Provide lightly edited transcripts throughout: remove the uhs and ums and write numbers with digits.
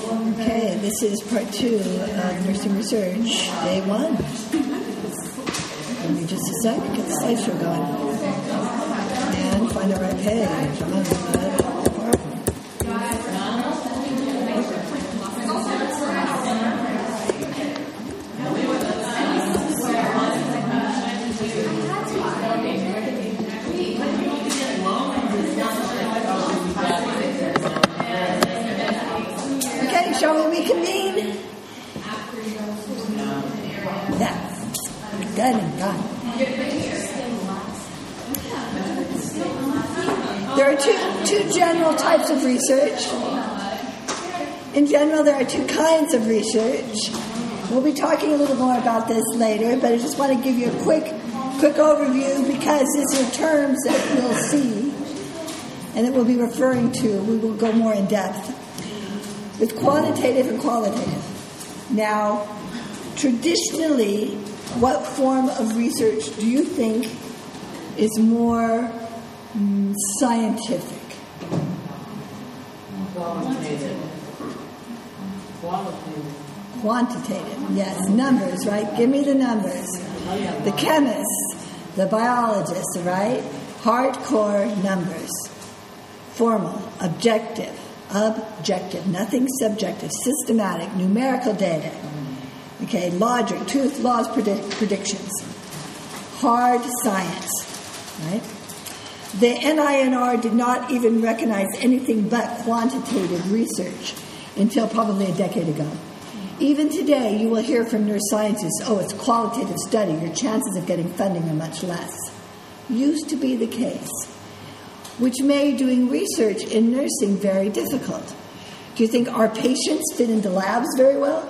Okay, this is part 2 of Nursing Research, day 1. Give me just a sec, get the slideshow going. And find the right page. I'm on the shall we reconvene? Yeah. Done and gone. There are two general types of research. In general, there are 2 kinds of research. We'll be talking a little more about this later, but I just want to give you a quick overview because these are terms that you'll see and that we'll be referring to. We will go more in depth with quantitative and qualitative. Now, traditionally, what form of research do you think is more scientific? Quantitative, yes, numbers, right? Give me the numbers. The chemists, the biologists, right? Hardcore numbers. Formal, objective, nothing subjective, systematic, numerical data. Okay, logic, truth, laws, predictions. Hard science, right? The NINR did not even recognize anything but quantitative research until probably a decade ago. Even today, you will hear from neuroscientists, it's qualitative study, your chances of getting funding are much less. Used to be the case, which made doing research in nursing very difficult. Do you think our patients fit into labs very well?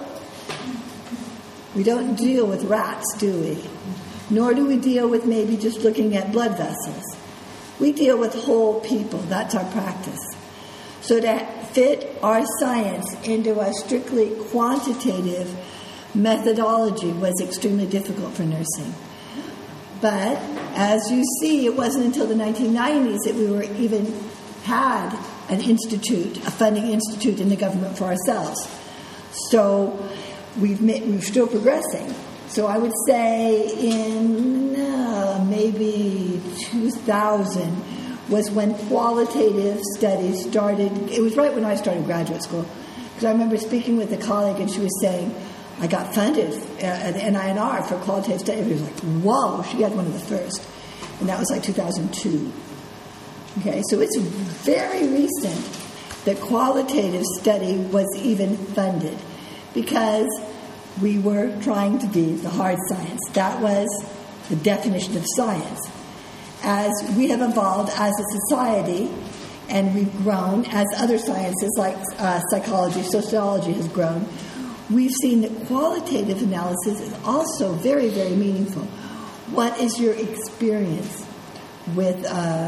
We don't deal with rats, do we? Nor do we deal with maybe just looking at blood vessels. We deal with whole people. That's our practice. So to fit our science into a strictly quantitative methodology was extremely difficult for nursing. But as you see, it wasn't until the 1990s that we were even had an institute, a funding institute in the government for ourselves. So we're still progressing. So I would say in maybe 2000 was when qualitative studies started. It was right when I started graduate school. Because I remember speaking with a colleague and she was saying, I got funded at the NINR for qualitative study. It was like, whoa, she had one of the first. And that was like 2002. Okay, so it's very recent that qualitative study was even funded because we were trying to be the hard science. That was the definition of science. As we have evolved as a society and we've grown, as other sciences like psychology, sociology has grown, we've seen that qualitative analysis is also very, very meaningful. What is your experience with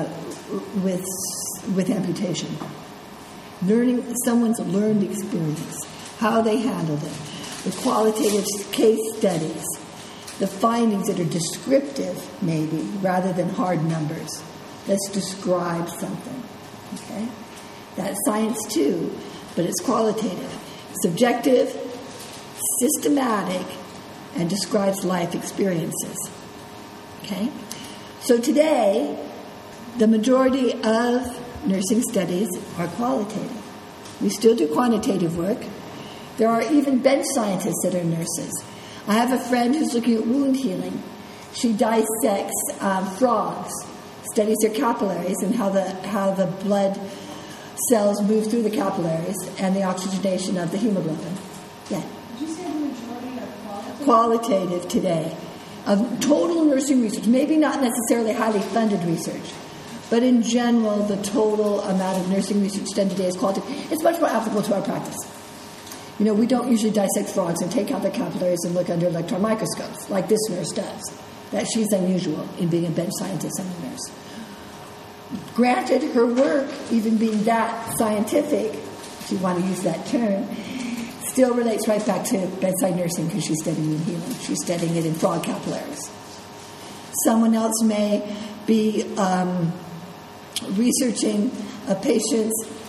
amputation? Learning someone's learned experience, how they handled it, the qualitative case studies, the findings that are descriptive, maybe, rather than hard numbers. Let's describe something. Okay? That's science too, but it's qualitative. Subjective, systematic, and describes life experiences. Okay? So today, the majority of nursing studies are qualitative. We still do quantitative work. There are even bench scientists that are nurses. I have a friend who's looking at wound healing. She dissects frogs, studies their capillaries and how the blood cells move through the capillaries and the oxygenation of the hemoglobin. Yeah. Did you say the majority are qualitative today? Of total nursing research, maybe not necessarily highly funded research, but in general, the total amount of nursing research done today is qualitative. It's much more applicable to our practice. You know, we don't usually dissect frogs and take out the capillaries and look under electron microscopes like this nurse does. That she's unusual in being a bench scientist and a nurse. Granted, her work, even being that scientific, if you want to use that term, still relates right back to bedside nursing because she's studying wound healing. She's studying it in frog capillaries. Someone else may be researching a patient's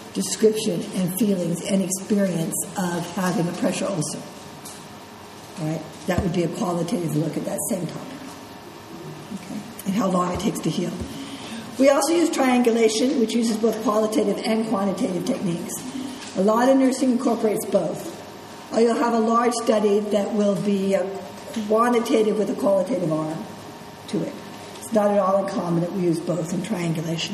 description and feelings and experience of having a pressure ulcer. All right? That would be a qualitative look at that same topic. Okay? And how long it takes to heal. We also use triangulation, which uses both qualitative and quantitative techniques. A lot of nursing incorporates both. Or you'll have a large study that will be a quantitative with a qualitative arm to it. It's not at all uncommon that we use both in triangulation.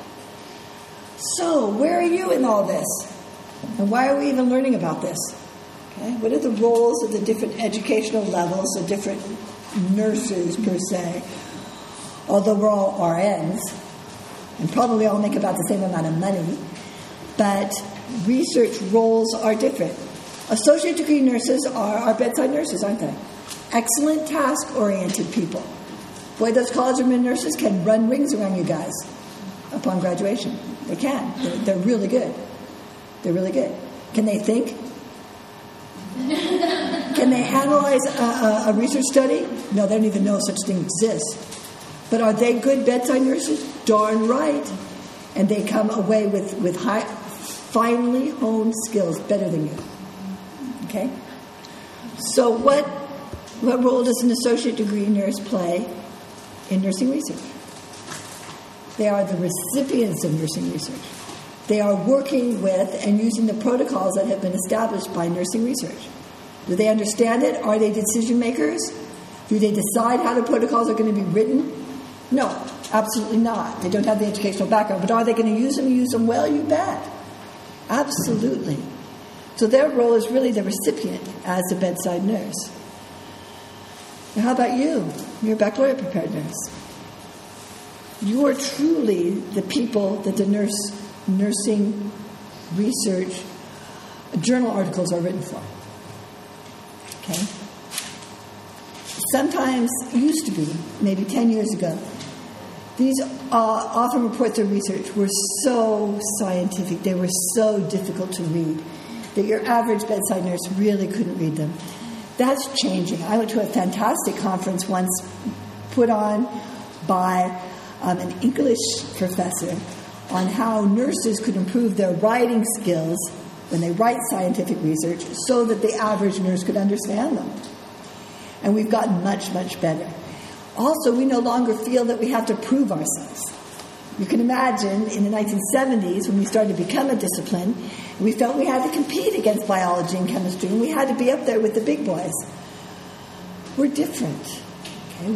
So, where are you in all this? And why are we even learning about this? Okay? What are the roles of the different educational levels, the different nurses per se? Although we're all RNs, and probably all make about the same amount of money, but research roles are different. Associate degree nurses are our bedside nurses, aren't they? Excellent task-oriented people. Boy, those college women nurses can run rings around you guys upon graduation. They can. They're really good. They're really good. Can they think? Can they analyze a research study? No, they don't even know such thing exists. But are they good bedside nurses? Darn right. And they come away with high, finely honed skills better than you. Okay? So what role does an associate degree nurse play in nursing research? They are the recipients of nursing research. They are working with and using the protocols that have been established by nursing research. Do they understand it? Are they decision makers? Do they decide how the protocols are going to be written? No, absolutely not. They don't have the educational background. But are they going to use them well? You bet. Absolutely. So their role is really the recipient as a bedside nurse. Now, how about you? You're a baccalaureate prepared nurse. You are truly the people that the nursing research journal articles are written for. Okay? Sometimes, used to be, maybe 10 years ago, these often reports of research were so scientific, they were so difficult to read, that your average bedside nurse really couldn't read them. That's changing. I went to a fantastic conference once put on by an English professor on how nurses could improve their writing skills when they write scientific research so that the average nurse could understand them. And we've gotten much, much better. Also, we no longer feel that we have to prove ourselves. You can imagine in the 1970s when we started to become a discipline, we felt we had to compete against biology and chemistry, and we had to be up there with the big boys. We're different. Okay?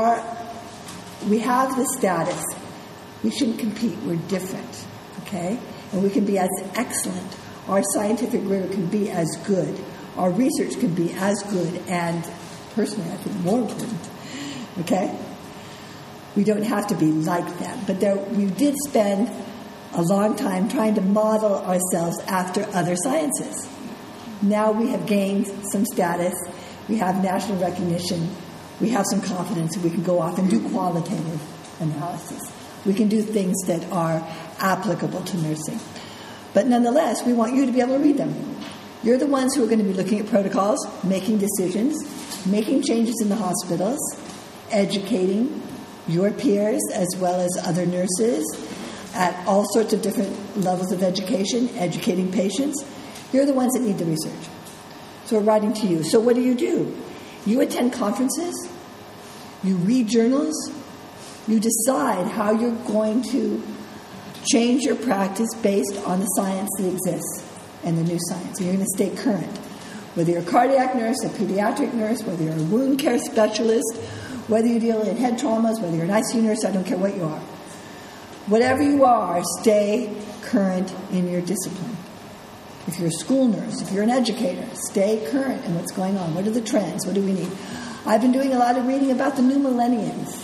We have the status. We shouldn't compete. We're different. Okay? And we can be as excellent. Our scientific rigor can be as good. Our research can be as good and, personally, I think more important. Okay? We don't have to be like them. But we did spend a long time trying to model ourselves after other sciences. Now we have gained some status. We have national recognition. We have some confidence. We can go off and do qualitative analysis. We can do things that are applicable to nursing. But nonetheless, we want you to be able to read them. You're the ones who are going to be looking at protocols, making decisions, making changes in the hospitals, educating your peers as well as other nurses at all sorts of different levels of education, educating patients. You're the ones that need the research. So we're writing to you. So what do? You attend conferences, you read journals, you decide how you're going to change your practice based on the science that exists and the new science. And you're going to stay current. Whether you're a cardiac nurse, a pediatric nurse, whether you're a wound care specialist, whether you deal in head traumas, whether you're an ICU nurse, I don't care what you are. Whatever you are, stay current in your discipline. If you're a school nurse, if you're an educator, stay current in what's going on. What are the trends? What do we need? I've been doing a lot of reading about the new millenniums.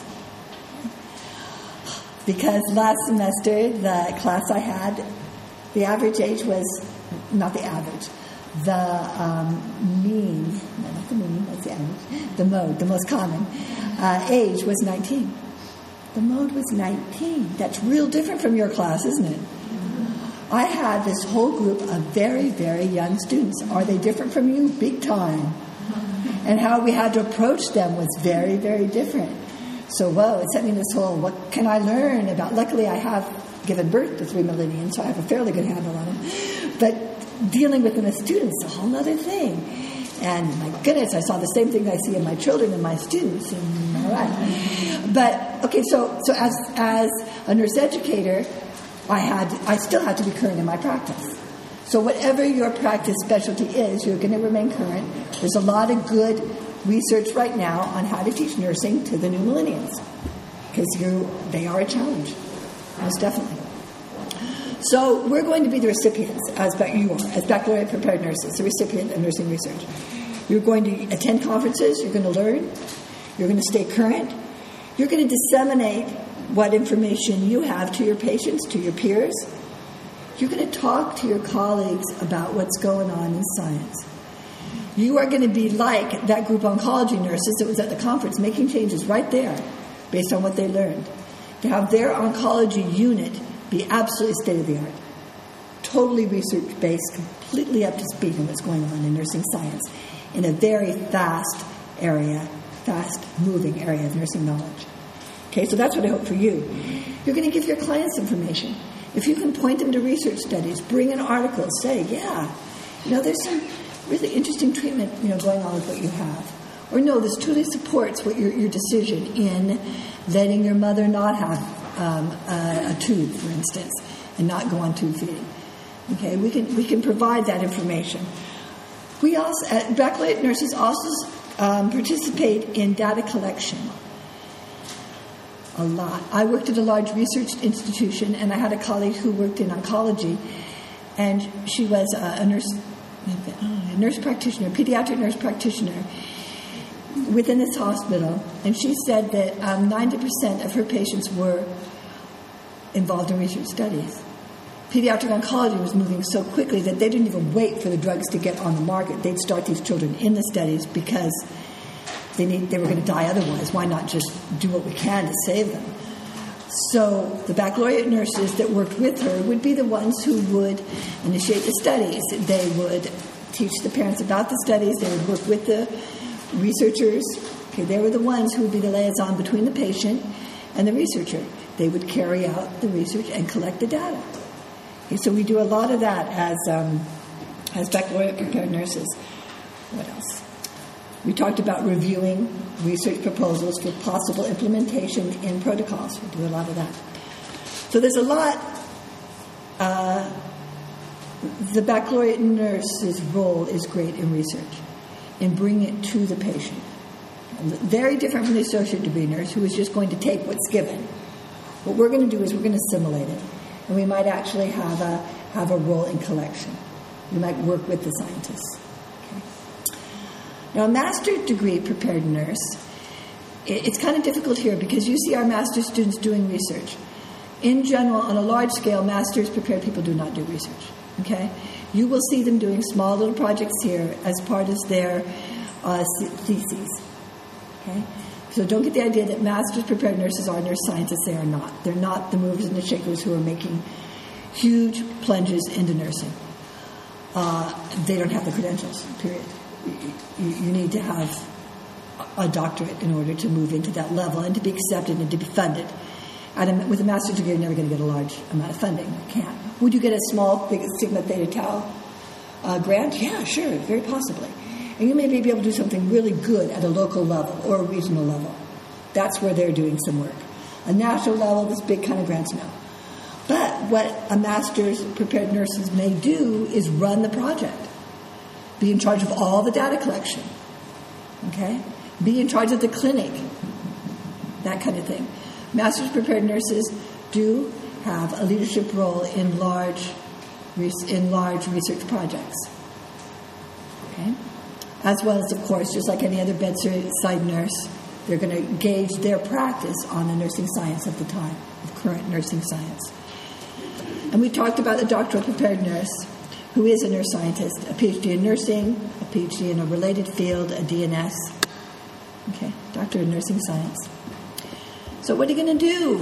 Because last semester, the class I had, the average age was, not the average, the mean, no, not the mean, that's the average, the mode, the most common age was 19. The mode was 19. That's real different from your class, isn't it? I had this whole group of very, very young students. Are they different from you? Big time. And how we had to approach them was very, very different. So, it sent me this whole, what can I learn about? Luckily, I have given birth to 3 millennials, so I have a fairly good handle on them. But dealing with them as students is a whole other thing. And my goodness, I saw the same thing I see in my children and my students. And, all right. But, okay, so as a nurse educator, I still had to be current in my practice. So whatever your practice specialty is, you're going to remain current. There's a lot of good research right now on how to teach nursing to the new millennials, because they are a challenge, most definitely. So we're going to be the recipients, as baccalaureate prepared nurses, the recipient of nursing research. You're going to attend conferences, you're going to learn, you're going to stay current, you're going to disseminate what information you have to your patients, to your peers. You're going to talk to your colleagues about what's going on in science. You are going to be like that group of oncology nurses that was at the conference, making changes right there based on what they learned. To have their oncology unit be absolutely state-of-the-art, totally research-based, completely up to speed on what's going on in nursing science in a very fast-moving area of nursing knowledge. Okay, so that's what I hope for you. You're going to give your clients information. If you can point them to research studies, bring in articles, say, there's some really interesting treatment, going on with what you have. Or no, this truly supports what your decision in letting your mother not have a tube, for instance, and not go on tube feeding. Okay, we can provide that information. We also, baccalaureate nurses also participate in data collection. A lot. I worked at a large research institution, and I had a colleague who worked in oncology, and she was a nurse practitioner, pediatric nurse practitioner within this hospital, and she said that 90% of her patients were involved in research studies. Pediatric oncology was moving so quickly that they didn't even wait for the drugs to get on the market. They'd start these children in the studies because they were going to die otherwise. Why not just do what we can to save them? So the baccalaureate nurses that worked with her would be the ones who would initiate the studies. They would teach the parents about the studies. They would work with the researchers. Okay, they were the ones who would be the liaison between the patient and the researcher. They would carry out the research and collect the data. Okay, so we do a lot of that as baccalaureate prepared nurses. What else? We talked about reviewing research proposals for possible implementation in protocols. We do a lot of that. So there's a lot. The baccalaureate nurse's role is great in research, in bringing it to the patient. Very different from the associate degree nurse, who is just going to take what's given. What we're going to do is we're going to assimilate it, and we might actually have a role in collection. We might work with the scientists. Now, a master's degree prepared nurse, it's kind of difficult here because you see our master's students doing research. In general, on a large scale, master's prepared people do not do research. Okay? You will see them doing small little projects here as part of their theses. Okay? So don't get the idea that master's prepared nurses are nurse scientists. They are not. They're not the movers and the shakers who are making huge plunges into nursing. They don't have the credentials, period. You need to have a doctorate in order to move into that level and to be accepted and to be funded. With a master's degree, you're never going to get a large amount of funding. You can't. Would you get a small Sigma Theta Tau grant? Yeah, sure, very possibly. And you may be able to do something really good at a local level or a regional level. That's where they're doing some work. A national level, this big kind of grants, no. But what a master's prepared nurses may do is run the project. Be in charge of all the data collection, okay? Be in charge of the clinic, that kind of thing. Master's prepared nurses do have a leadership role in large research projects, okay? As well as, of course, just like any other bedside nurse, they're going to gauge their practice on the nursing science of the time, of current nursing science. And we talked about the doctoral prepared nurse, who is a nurse scientist, a PhD in nursing, a PhD in a related field, a DNS. Okay, Doctor of Nursing Science. So what are you going to do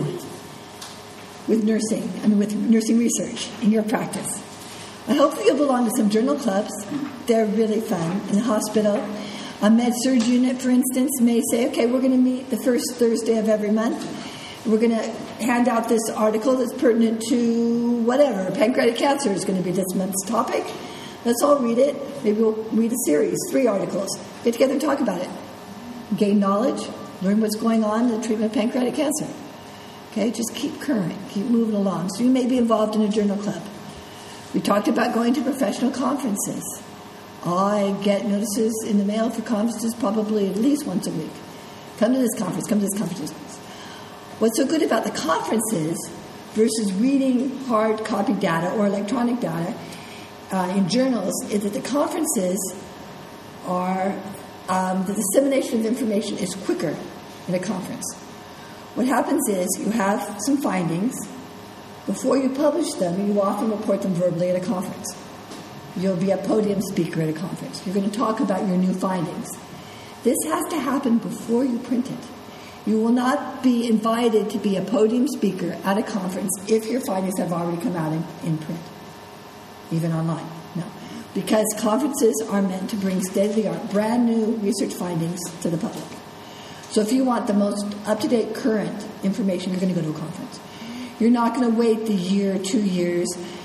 with with nursing research in your practice? I hope that you'll belong to some journal clubs. They're really fun. In the hospital, a med-surg unit, for instance, may say, okay, we're going to meet the first Thursday of every month. We're going to hand out this article that's pertinent to whatever. Pancreatic cancer is going to be this month's topic. Let's all read it. Maybe we'll read a series, 3 articles. Get together and talk about it. Gain knowledge. Learn what's going on in the treatment of pancreatic cancer. Okay, just keep current. Keep moving along. So you may be involved in a journal club. We talked about going to professional conferences. I get notices in the mail for conferences probably at least once a week. Come to this conference, come to this conference. What's so good about the conferences versus reading hard copy data or electronic data in journals is that the conferences are, the dissemination of information is quicker in a conference. What happens is you have some findings. Before you publish them, you often report them verbally at a conference. You'll be a podium speaker at a conference. You're going to talk about your new findings. This has to happen before you print it. You will not be invited to be a podium speaker at a conference if your findings have already come out in print, even online. No, because conferences are meant to bring state-of-the-art, brand new research findings to the public. So if you want the most up-to-date current information, you're going to go to a conference. You're not going to wait the year, 2 years,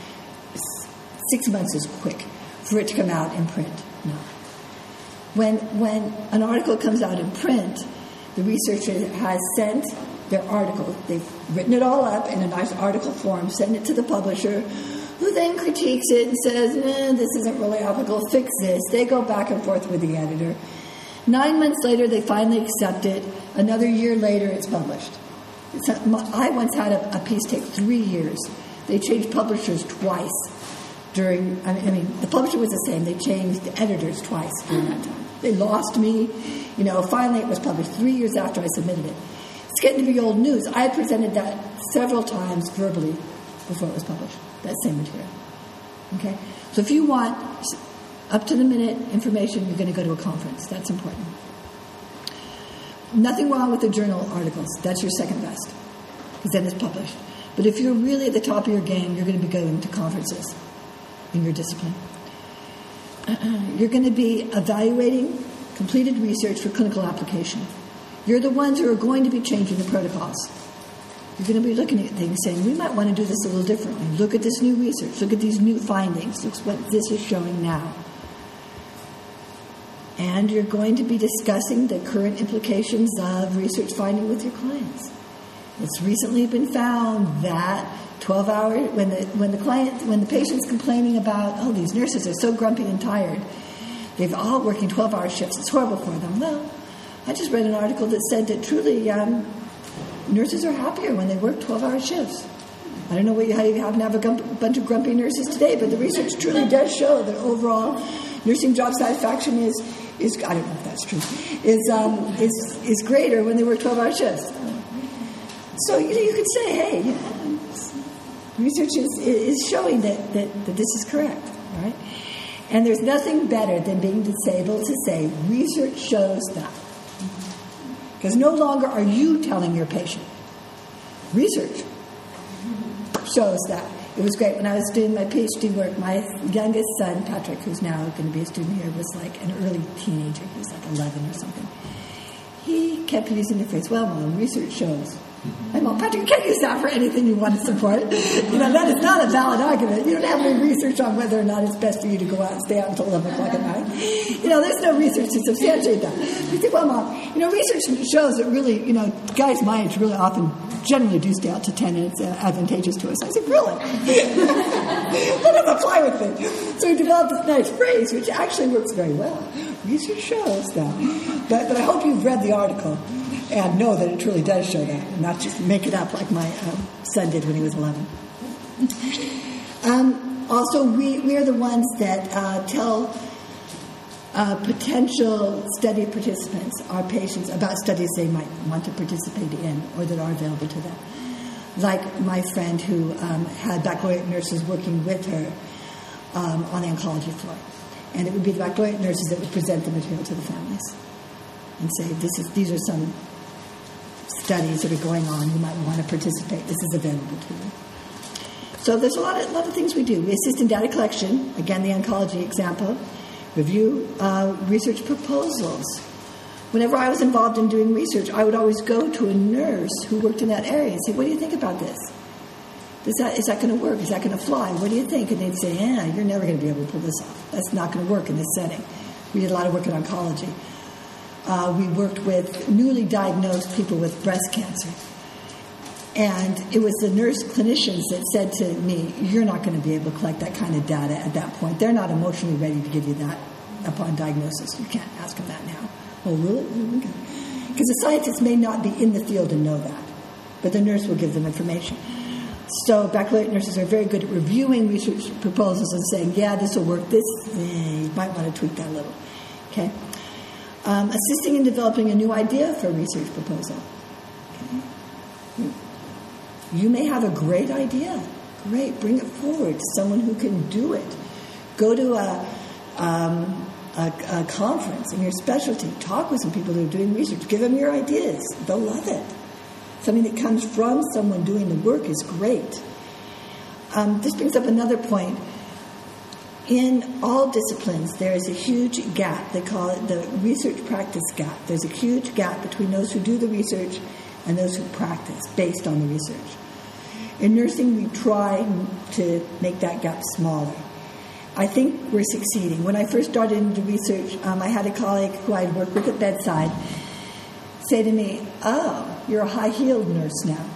6 months is quick for it to come out in print. No. When an article comes out in print, the researcher has sent their article. They've written it all up in a nice article form, send it to the publisher, who then critiques it and says, this isn't really applicable, fix this. They go back and forth with the editor. 9 months later, they finally accept it. Another year later, it's published. I once had a piece take 3 years. They changed publishers twice during, the publisher was the same. They changed the editors twice during that time. They lost me. Finally it was published 3 years after I submitted it. It's getting to be old news. I had presented that several times verbally before it was published, that same material. Okay? So if you want up-to-the-minute information, you're going to go to a conference. That's important. Nothing wrong with the journal articles. That's your second best, because then it's published. But if you're really at the top of your game, you're going to be going to conferences in your discipline. You're going to be evaluating completed research for clinical application. You're the ones who are going to be changing the protocols. You're going to be looking at things saying, we might want to do this a little differently. Look at this new research. Look at these new findings. Look what this is showing now. And you're going to be discussing the current implications of research finding with your clients. It's recently been found that 12 hours, when the patient's complaining about, these nurses are so grumpy and tired, they've all working 12-hour shifts, it's horrible for them. Well, I just read an article that said that truly nurses are happier when they work 12-hour shifts. I don't know how you happen to have a bunch of grumpy nurses today, but the research truly does show that overall nursing job satisfaction is I don't know if that's true, is greater when they work 12-hour shifts. So you could say, hey, research is showing that this is correct, right? And there's nothing better than being able to say, research shows that. Because no longer are you telling your patient. Research shows that. It was great. When I was doing my PhD work, my youngest son, Patrick, who's now going to be a student here, was like an early teenager. He was like 11 or something. He kept using the phrase, well, Mom, research shows. I'm all, Patrick, you can't use that for anything you want to support. That is not a valid argument. You don't have any research on whether or not it's best for you to go out and stay out until 11 o'clock at night. There's no research to substantiate that. You think, well, Mom, research shows that really, guys my age really often generally do stay out to 10, and it's advantageous to us. I said, really? That doesn't apply with me. So we developed this nice phrase, which actually works very well. Research shows that. But I hope you've read the article and know that it truly does show that, and not just make it up like my son did when he was 11. Also, we are the ones that tell potential study participants, our patients, about studies they might want to participate in or that are available to them. Like my friend who had baccalaureate nurses working with her on the oncology floor. And it would be the baccalaureate nurses that would present the material to the families and say, these are some studies that are going on. You might want to participate. This is available to you. So there's a lot of things we do. We assist in data collection. Again, the oncology example. Review research proposals. Whenever I was involved in doing research, I would always go to a nurse who worked in that area and say, what do you think about this? Is that going to work? Is that going to fly? What do you think? And they'd say, you're never going to be able to pull this off. That's not going to work in this setting. We did a lot of work in oncology. We worked with newly diagnosed people with breast cancer. And it was the nurse clinicians that said to me, you're not going to be able to collect that kind of data at that point. They're not emotionally ready to give you that upon diagnosis. You can't ask them that now. Oh, really? Because the scientists may not be in the field and know that, but the nurse will give them information. So baccalaureate nurses are very good at reviewing research proposals and saying, yeah, this will work. This, you might want to tweak that a little. Okay? Assisting in developing a new idea for a research proposal. Okay? You may have a great idea. Great. Bring it forward to someone who can do it. Go to a conference in your specialty. Talk with some people who are doing research. Give them your ideas. They'll love it. Something that comes from someone doing the work is great. This brings up another point. In all disciplines, there is a huge gap. They call it the research practice gap. There's a huge gap between those who do the research and those who practice based on the research. In nursing, we try to make that gap smaller. I think we're succeeding. When I first started into research, I had a colleague who I'd worked with at bedside say to me, oh, you're a high-heeled nurse now.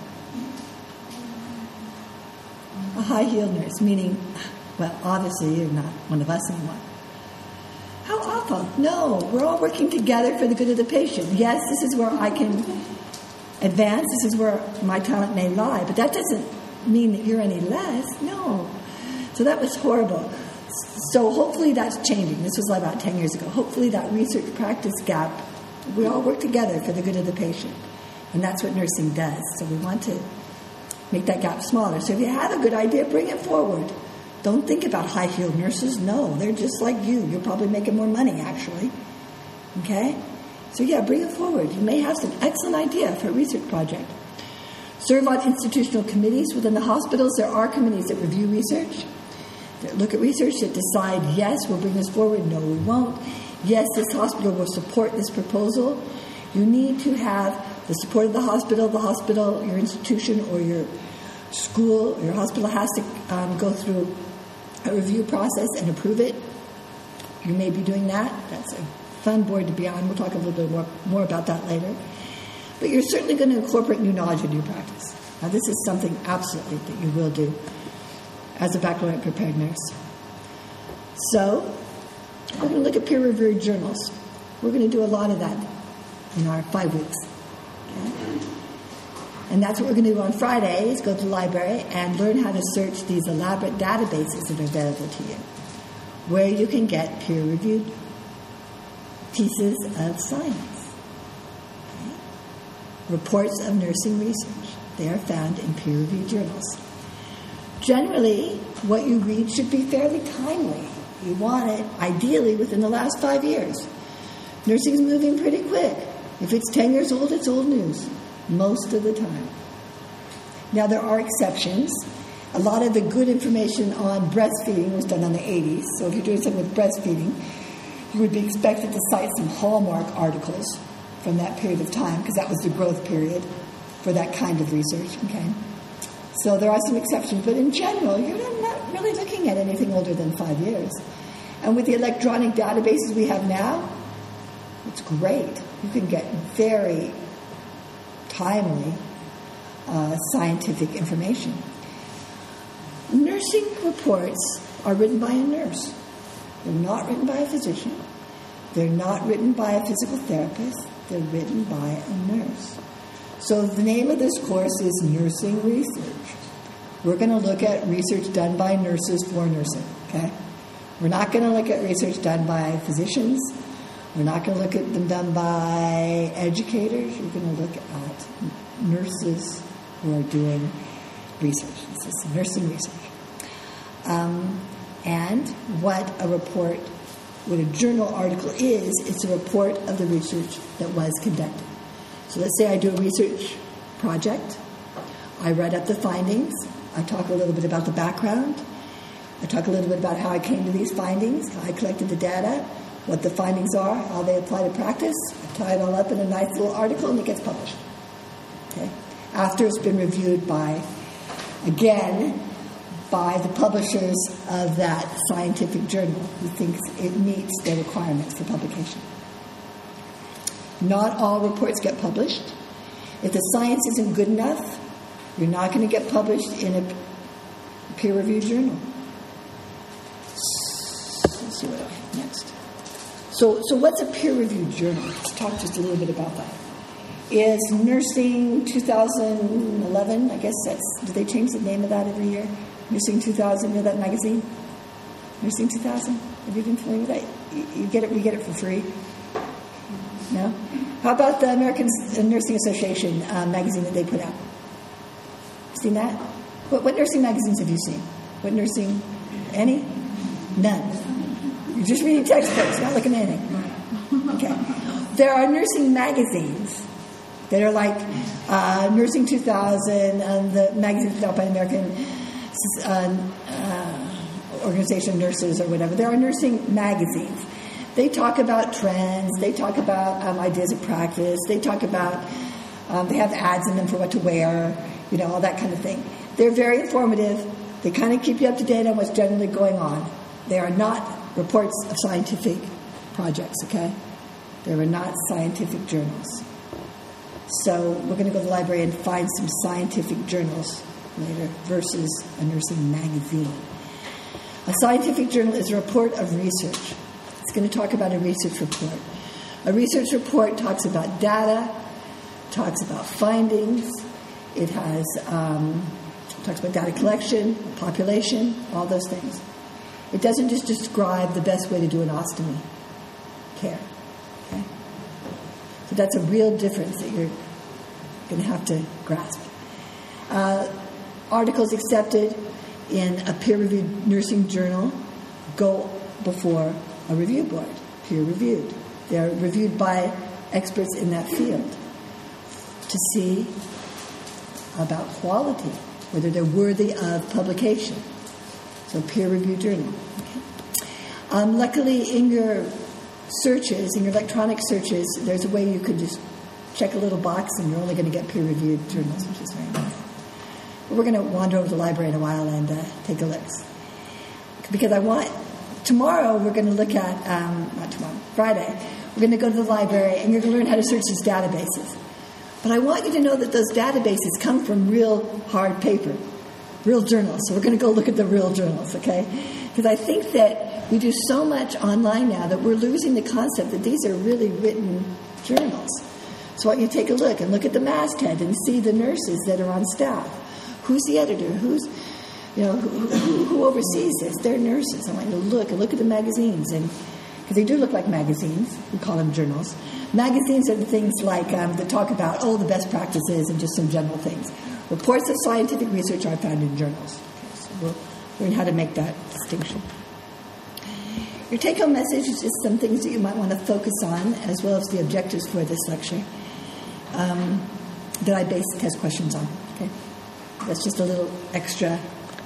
A high-heeled nurse, meaning, well, obviously you're not one of us anymore. How awful. No, we're all working together for the good of the patient. Yes, this is where I can advance. This is where my talent may lie. But that doesn't mean that you're any less. No. So that was horrible. So hopefully that's changing. This was about 10 years ago. Hopefully that research practice gap, we all work together for the good of the patient. And that's what nursing does. So we want to make that gap smaller. So if you have a good idea, bring it forward. Don't think about high-heeled nurses. No, they're just like you. You're probably making more money, actually. Okay? So yeah, bring it forward. You may have some excellent idea for a research project. Serve on institutional committees within the hospitals. There are committees that review research, that look at research, that decide, yes, we'll bring this forward, no, we won't. Yes, this hospital will support this proposal. You need to have the support of the hospital, your institution, or your school, your hospital has to go through a review process and approve it. You may be doing that. That's a fun board to be on. We'll talk a little bit more about that later. But you're certainly going to incorporate new knowledge into your practice. Now, this is something absolutely that you will do as a baccalaureate prepared nurse. So, we're going to look at peer-reviewed journals. We're going to do a lot of that in our 5 weeks. Okay? And that's what we're going to do on Friday, is go to the library and learn how to search these elaborate databases that are available to you, where you can get peer-reviewed pieces of science. Okay? Reports of nursing research. They are found in peer-reviewed journals. Generally, what you read should be fairly timely. You want it, ideally, within the last 5 years. Nursing's moving pretty quick. If it's 10 years old, it's old news, most of the time. Now, there are exceptions. A lot of the good information on breastfeeding was done in the 80s. So if you're doing something with breastfeeding, you would be expected to cite some hallmark articles from that period of time, because that was the growth period for that kind of research. Okay, so there are some exceptions, but in general, you're not really looking at anything older than 5 years. And with the electronic databases we have now, it's great. You can get very timely scientific information. Nursing reports are written by a nurse. They're not written by a physician. They're not written by a physical therapist. They're written by a nurse. So the name of this course is Nursing Research. We're going to look at research done by nurses for nursing, okay? We're not going to look at research done by physicians. We're not going to look at them done by educators. You're going to look at nurses who are doing research. This is nursing research. And what a journal article is, it's a report of the research that was conducted. So let's say I do a research project. I write up the findings. I talk a little bit about the background. I talk a little bit about how I came to these findings, how I collected the data, what the findings are, how they apply to practice. I tie it all up in a nice little article, and it gets published. Okay? After it's been reviewed by the publishers of that scientific journal who thinks it meets their requirements for publication. Not all reports get published. If the science isn't good enough, you're not going to get published in a peer-reviewed journal. Let's see what I have next. So what's a peer-reviewed journal? Let's talk just a little bit about that. Is Nursing 2011, I guess do they change the name of that every year? Nursing 2000, you know that magazine? Nursing 2000? Have you been familiar with that? We get it for free. No? How about the American Nursing Association magazine that they put out? Seen that? What nursing magazines have you seen? What nursing? Any? None. You're just reading textbooks, not looking at anything. Okay. There are nursing magazines that are like Nursing 2000 and the magazine put out by the American Organization of Nurses or whatever. There are nursing magazines. They talk about trends. They talk about ideas of practice. They talk about, they have ads in them for what to wear, all that kind of thing. They're very informative. They kind of keep you up to date on what's generally going on. They are not reports of scientific projects, okay? They are not scientific journals. So we're going to go to the library and find some scientific journals later versus a nursing magazine. A scientific journal is a report of research. It's going to talk about a research report. A research report talks about data, talks about findings. It has talks about data collection, population, all those things. It doesn't just describe the best way to do an ostomy care. Okay? So that's a real difference that you're going to have to grasp. Articles accepted in a peer-reviewed nursing journal go before a review board, peer-reviewed. They're reviewed by experts in that field to see about quality, whether they're worthy of publication. So peer-reviewed journal. Okay. Luckily, in your searches, in your electronic searches, there's a way you could just check a little box and you're only going to get peer-reviewed journals, which is very nice. But we're going to wander over to the library in a while and take a look. Because tomorrow we're going to look at, not tomorrow, Friday, we're going to go to the library and you're going to learn how to search these databases. But I want you to know that those databases come from real hard paper, real journals. So we're going to go look at the real journals, okay? Because I think that we do so much online now that we're losing the concept that these are really written journals. So I want you to take a look and look at the masthead and see the nurses that are on staff. Who's the editor? Who oversees this? They're nurses. I want you to look at the magazines, and because they do look like magazines. We call them journals. Magazines are the things like that talk about the best practices and just some general things. Reports of scientific research are found in journals. Okay, so we'll learn how to make that distinction. Your take-home message is just some things that you might want to focus on, as well as the objectives for this lecture that I base the test questions on. Okay, that's just a little extra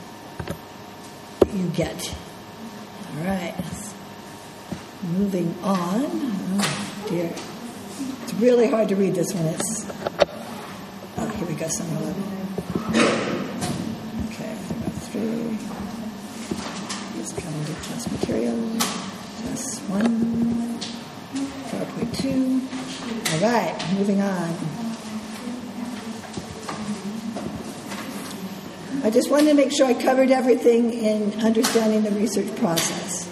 you get. All right, moving on. Oh dear, it's really hard to read this one. Here we go. Somewhere 11. Okay, through. Just coming to test material. Test 1. PowerPoint 2. All right, moving on. I just wanted to make sure I covered everything in understanding the research process.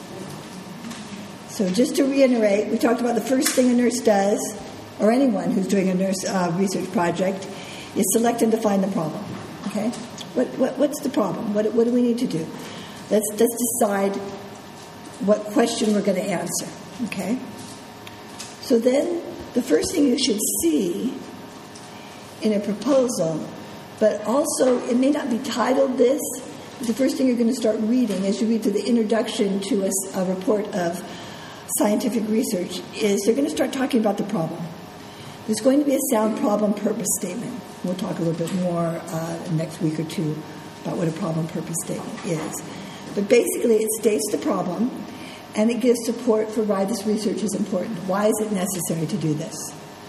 So just to reiterate, we talked about the first thing a nurse does, or anyone who's doing a nurse research project, is select and define the problem. Okay, what's the problem? What do we need to do? Let's decide what question we're going to answer. Okay. So then, the first thing you should see in a proposal, but also it may not be titled this. The first thing you're going to start reading as you read through the introduction to a report of scientific research is they're going to start talking about the problem. There's going to be a sound problem purpose statement. We'll talk a little bit more next week or two about what a problem purpose statement is. But basically it states the problem, And it gives support for why this research is important. Why is it necessary to do this?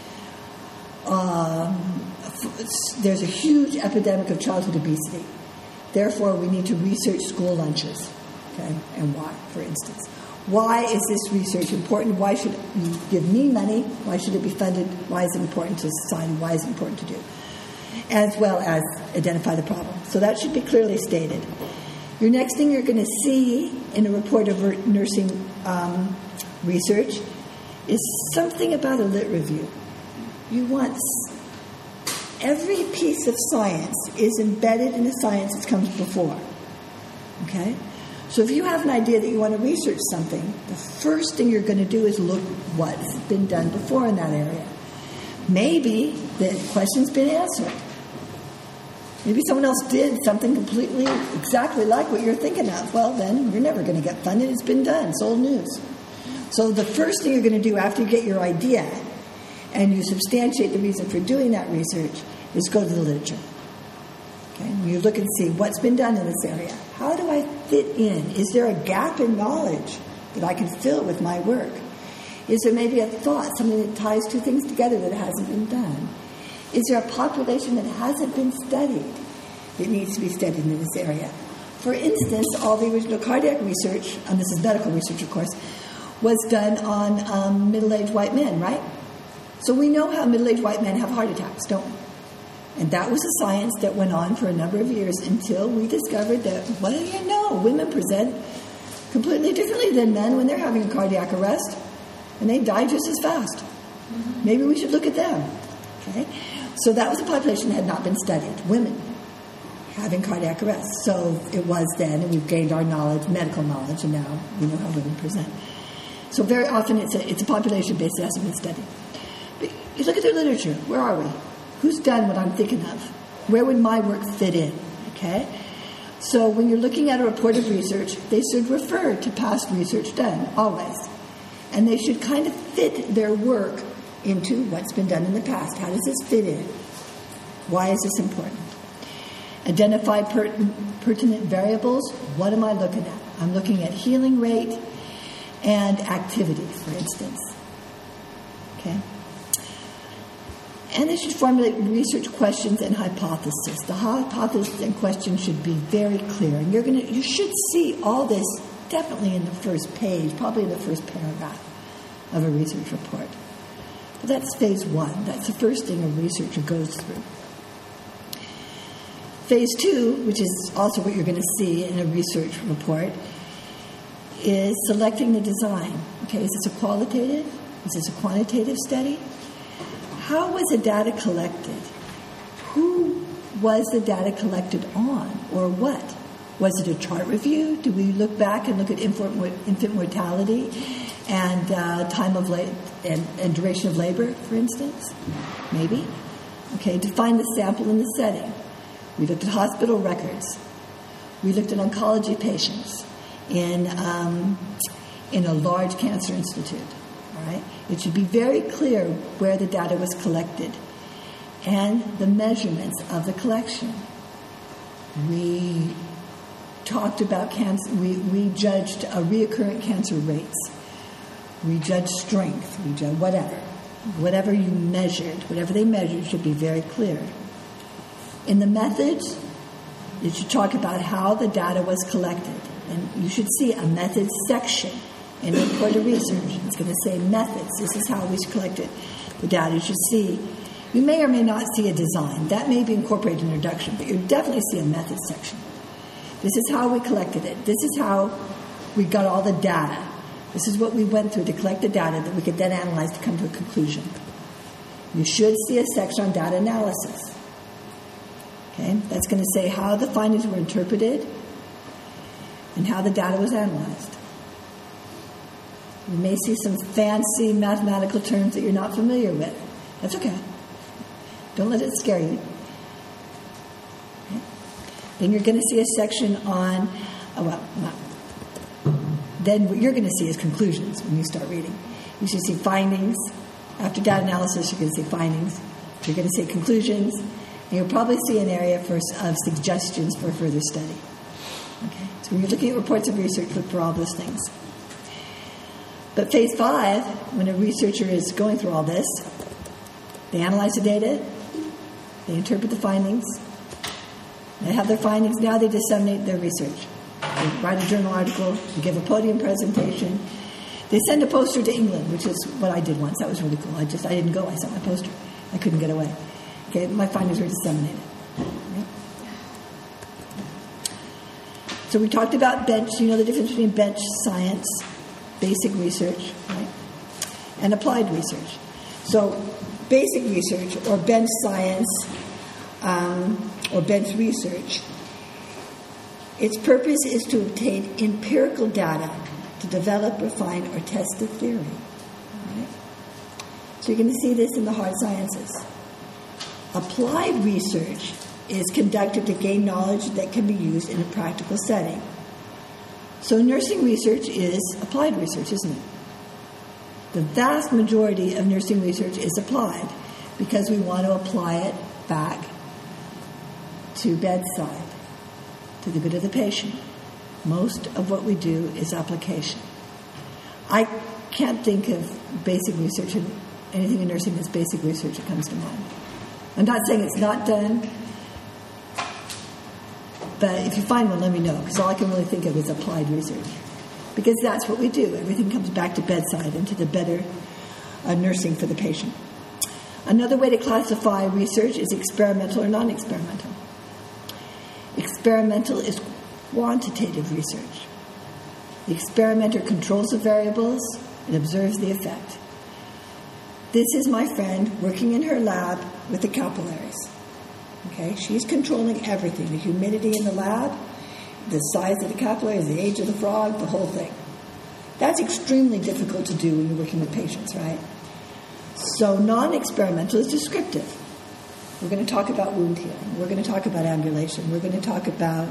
There's a huge epidemic of childhood obesity. Therefore, we need to research school lunches. Okay? And why, for instance? Why is this research important? Why should you give me money? Why should it be funded? Why is it important to society? Why is it important to do? As well as identify the problem. So that should be clearly stated. Your next thing you're going to see in a report of nursing research is something about a lit review. You want every piece of science is embedded in the science that comes before. Okay? So if you have an idea that you want to research something, the first thing you're going to do is look what's been done before in that area. Maybe the question's been answered. Maybe someone else did something completely exactly like what you're thinking of. Well, then you're never going to get funded. It's been done. It's old news. So the first thing you're going to do after you get your idea and you substantiate the reason for doing that research is go to the literature. Okay? You look and see what's been done in this area. How do I fit in? Is there a gap in knowledge that I can fill with my work? Is there maybe a thought, something that ties two things together that hasn't been done? Is there a population that hasn't been studied that needs to be studied in this area? For instance, all the original cardiac research, and this is medical research, of course, was done on middle-aged white men, right? So we know how middle-aged white men have heart attacks, don't we? And that was a science that went on for a number of years until we discovered that, what do you know, women present completely differently than men when they're having a cardiac arrest, and they die just as fast. Maybe we should look at them. Okay? So that was a population that had not been studied, women having cardiac arrest. So it was then, and we've gained our knowledge, medical knowledge, and now we know how women present. So very often it's a population base that hasn't been studied. But you look at their literature. Where are we? Who's done what I'm thinking of? Where would my work fit in? Okay? So when you're looking at a report of research, they should refer to past research done, always. And they should kind of fit their work into what's been done in the past. How does this fit in? Why is this important? Identify pertinent variables. What am I looking at? I'm looking at healing rate and activity, for instance. Okay? And they should formulate research questions and hypotheses. The hypothesis and question should be very clear. And you should see all this definitely in the first page, probably in the first paragraph of a research report. But that's phase one. That's the first thing a researcher goes through. Phase two, which is also what you're going to see in a research report, is selecting the design. Okay, is this a qualitative? Is this a quantitative study? How was the data collected? Who was the data collected on, or what? Was it a chart review? Do we look back and look at infant mortality and time of and duration of labor, for instance? Maybe. Okay, define the sample and the setting. We looked at hospital records. We looked at oncology patients in a large cancer institute. All right? It should be very clear where the data was collected and the measurements of the collection. We talked about cancer. We judged reoccurrent cancer rates. We judged strength. We judged whatever you measured, whatever they measured should be very clear. In the methods, it should talk about how the data was collected, and you should see a methods section in the report of research. It's going to say methods. This is how we collected the data. You should see. You may or may not see a design. That may be incorporated in the introduction, but you definitely see a methods section. This is how we collected it. This is how we got all the data. This is what we went through to collect the data that we could then analyze to come to a conclusion. You should see a section on data analysis. Okay? That's going to say how the findings were interpreted and how the data was analyzed. You may see some fancy mathematical terms that you're not familiar with. That's okay. Don't let it scare you. Okay? Then you're going to see a section on, then what you're going to see is conclusions when you start reading. You should see findings. After data analysis, you're going to see findings. You're going to see conclusions. And you'll probably see an area of suggestions for further study. Okay? So when you're looking at reports of research, look for all those things. But phase 5, when a researcher is going through all this, they analyze the data, they interpret the findings, they have their findings, now they disseminate their research. They write a journal article, they give a podium presentation, they send a poster to England, which is what I did once. That was really cool. I didn't go, I sent my poster. I couldn't get away. Okay, my findings were disseminated. Okay. So we talked about bench, you know the difference between bench science, basic research, right, and applied research. So basic research or bench science or bench research, its purpose is to obtain empirical data to develop, refine, or test the theory. Right? So you're going to see this in the hard sciences. Applied research is conducted to gain knowledge that can be used in a practical setting. So nursing research is applied research, isn't it? The vast majority of nursing research is applied because we want to apply it back to bedside, to the good of the patient. Most of what we do is application. I can't think of basic research, anything in nursing that's basic research that comes to mind. I'm not saying it's not done, but if you find one, let me know, because all I can really think of is applied research. Because that's what we do. Everything comes back to bedside and to the better nursing for the patient. Another way to classify research is experimental or non-experimental. Experimental is quantitative research. The experimenter controls the variables and observes the effect. This is my friend working in her lab with the capillaries. Okay, she's controlling everything, the humidity in the lab, the size of the capillaries, the age of the frog, the whole thing. That's extremely difficult to do when you're working with patients, right? So non-experimental is descriptive. We're going to talk about wound healing. We're going to talk about ambulation. We're going to talk about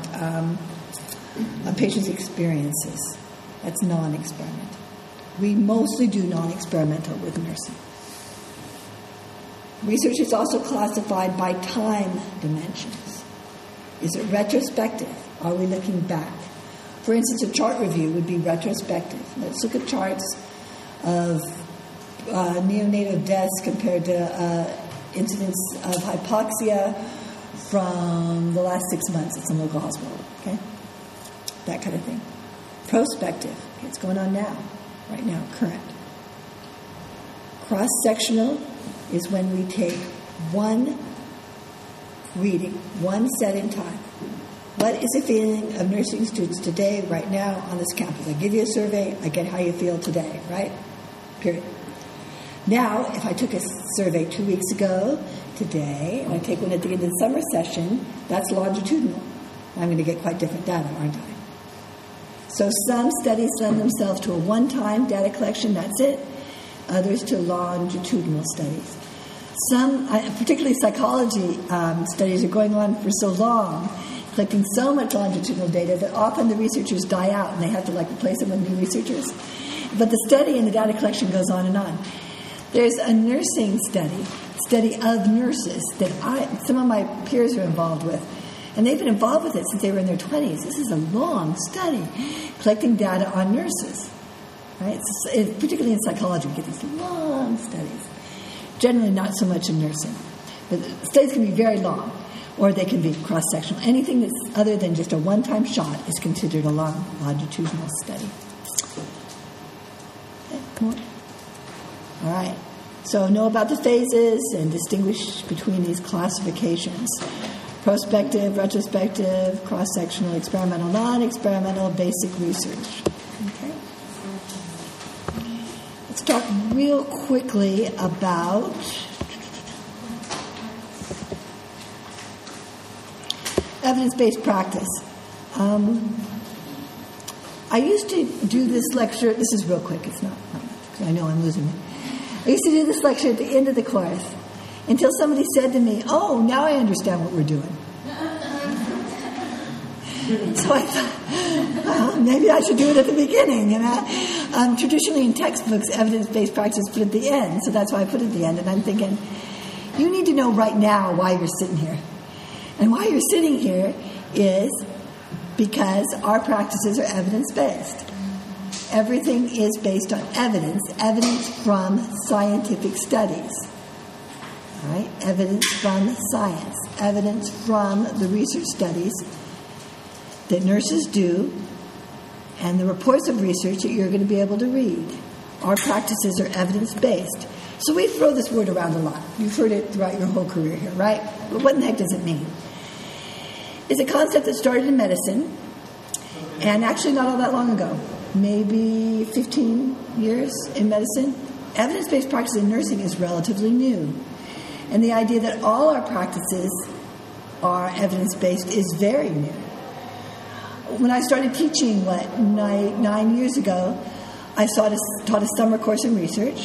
a patient's experiences. That's non-experimental. We mostly do non-experimental with nursing. Research is also classified by time dimensions. Is it retrospective? Are we looking back? For instance, a chart review would be retrospective. Let's look at charts of neonatal deaths compared to incidence of hypoxia from the last 6 months at some local hospital. Okay? That kind of thing. Prospective. Okay, it's going on now. Right now, current. Cross-sectional is when we take one reading, one set in time. What is the feeling of nursing students today, right now, on this campus? I give you a survey, I get how you feel today, right? Period. Now, if I took a survey 2 weeks ago, today, and I take one at the end of the summer session, that's longitudinal. I'm going to get quite different data, aren't I? So some studies lend themselves to a one-time data collection, that's it. Others to longitudinal studies. Some, particularly psychology studies, are going on for so long, collecting so much longitudinal data that often the researchers die out and they have to replace them with new researchers. But the study and the data collection goes on and on. There's a nursing study of nurses that some of my peers are involved with. And they've been involved with it since they were in their 20s. This is a long study, collecting data on nurses. Right? Particularly in psychology, we get these long studies. Generally not so much in nursing. But studies can be very long, or they can be cross-sectional. Anything that's other than just a one-time shot is considered a long longitudinal study. Okay, more? All right. So know about the phases and distinguish between these classifications. Prospective, retrospective, cross-sectional, experimental, non-experimental, basic research. Okay. Let's talk real quickly about evidence-based practice. I used to do this lecture. This is real quick. It's not much, because I know I'm losing it. I used to do this lecture at the end of the course until somebody said to me, "Oh, now I understand what we're doing." So I thought, well, maybe I should do it at the beginning. Traditionally in textbooks, evidence-based practice is put at the end, so that's why I put it at the end. And I'm thinking, you need to know right now why you're sitting here. And why you're sitting here is because our practices are evidence-based. Everything is based on evidence from scientific studies. All right? Evidence from science, evidence from the research studies that nurses do, and the reports of research that you're going to be able to read. Our practices are evidence-based. So we throw this word around a lot. You've heard it throughout your whole career here, right? But what in the heck does it mean? It's a concept that started in medicine, and actually not all that long ago, maybe 15 years in medicine. Evidence-based practice in nursing is relatively new. And the idea that all our practices are evidence-based is very new. When I started teaching, 9 years ago, I taught a summer course in research.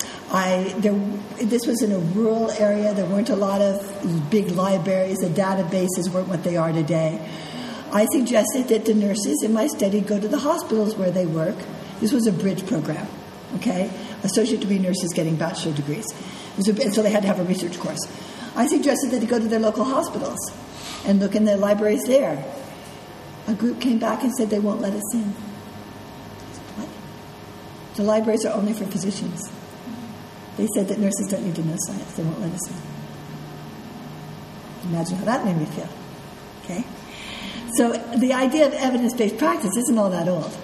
This was in a rural area. There weren't a lot of big libraries. The databases weren't what they are today. I suggested that the nurses in my study go to the hospitals where they work. This was a bridge program, okay? Associate degree nurses getting bachelor degrees. And so they had to have a research course. I suggested that they go to their local hospitals and look in the libraries there. A group came back and said they won't let us in. I said, what? The libraries are only for physicians. They said that nurses don't need to know science. They won't let us in. Imagine how that made me feel. Okay? So the idea of evidence-based practice isn't all that old.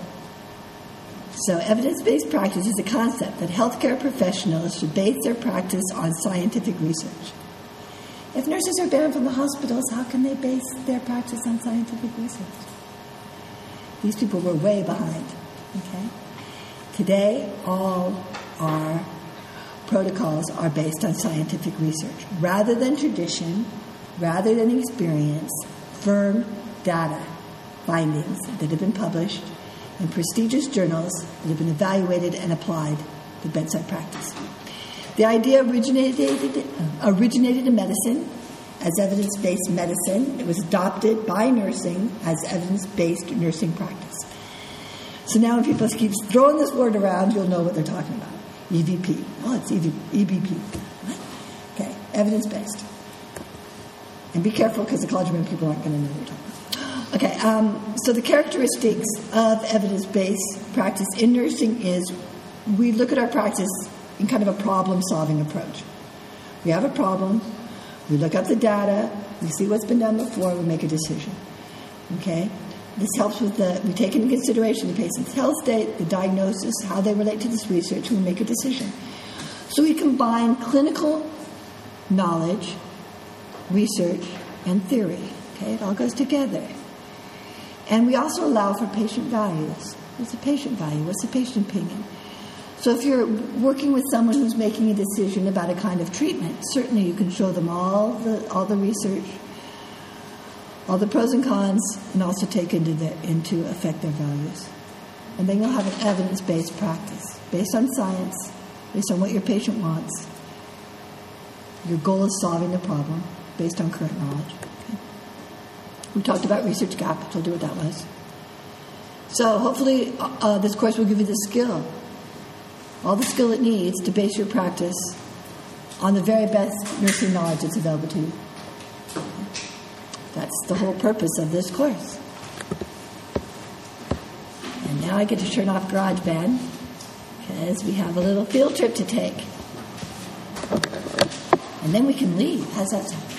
So evidence-based practice is a concept that healthcare professionals should base their practice on scientific research. If nurses are banned from the hospitals, how can they base their practice on scientific research? These people were way behind. Okay? Today, all our protocols are based on scientific research. Rather than tradition, rather than experience, firm data, findings that have been published in prestigious journals that have been evaluated and applied to bedside practice. The idea originated in medicine as evidence-based medicine. It was adopted by nursing as evidence-based nursing practice. So now when people keep throwing this word around, you'll know what they're talking about. EVP. Oh, it's EBP. What? Okay, evidence-based. And be careful because the college people aren't going to know what you're talking about. Okay, so the characteristics of evidence-based practice in nursing is we look at our practice in kind of a problem-solving approach. We have a problem, we look up the data, we see what's been done before, we make a decision. Okay? This helps with we take into consideration the patient's health state, the diagnosis, how they relate to this research, and we make a decision. So we combine clinical knowledge, research, and theory. Okay? It all goes together. And we also allow for patient values. What's the patient value? What's the patient opinion? So if you're working with someone who's making a decision about a kind of treatment, certainly you can show them all the research, all the pros and cons, and also take into effect their values. And then you'll have an evidence-based practice, based on science, based on what your patient wants. Your goal is solving the problem based on current knowledge. Okay? We talked about research gap. I told you what that was. So hopefully this course will give you the skill, all the skill it needs to base your practice on the very best nursing knowledge that's available to you. That's the whole purpose of this course. And now I get to turn off GarageBand because we have a little field trip to take. And then we can leave. How's that sound?